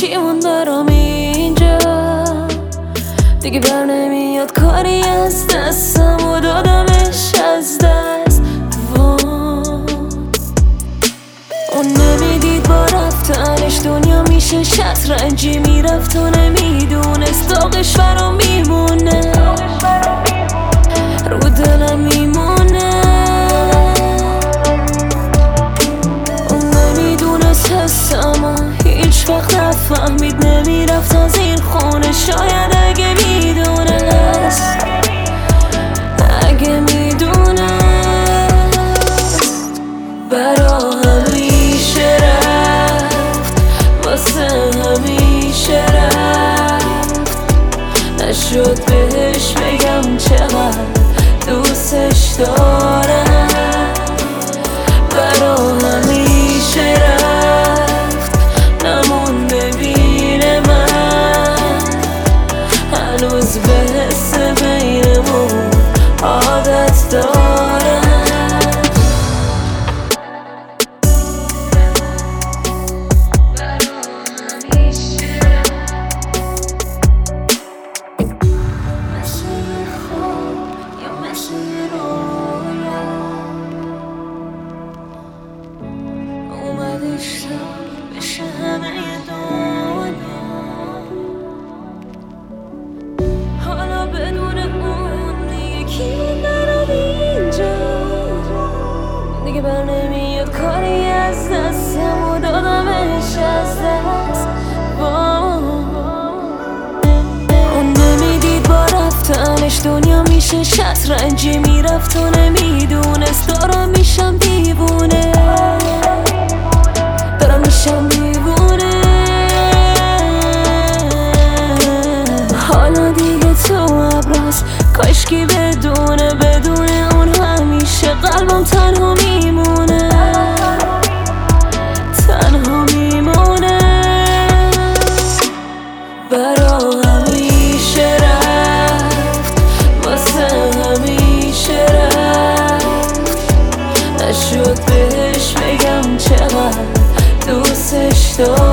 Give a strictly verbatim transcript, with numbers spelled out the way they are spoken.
چی مون برام اینجا، دیگه بر نمیاد کاری از دستم و دادمش از دست. اون نمیدید با رفتنش دنیا میشه شطرنجی، میرفت و نمیدونست داغش برام میمونه، رو دلم میمونه. اون نمیدونست حسمو هیچ وقت نفهمید، نمیرفت از این خونه شاید اگه میدونست، اگه میدونست برا همیشه رفت، واسه همیشه رفت. نشد بهش بگم چقدر دوستش دارم، برا همیشه رفت، نمون ببینه من هنوز به حس بینمون عادت دارم. بشه همه دنیا حالا بدون اون دیگه کی برام اینجا، دیگه بر نمیاد کاری از دستم و دادمش از دست. اون نمیدید با رفتنش دنیا میشه شطرنجی، میرفت و نمیدونست دارم میشم دیوونه، دارم میشم دیوونه. حالا دیگه تو ابراز کاشکی بدونه، بدون اون همیشه قلبم تنها میمونه، تنها میمونه. برا همیشه رفت، واسه همیشه رفت. نشد بهش بگم چقدر دوستش دارم.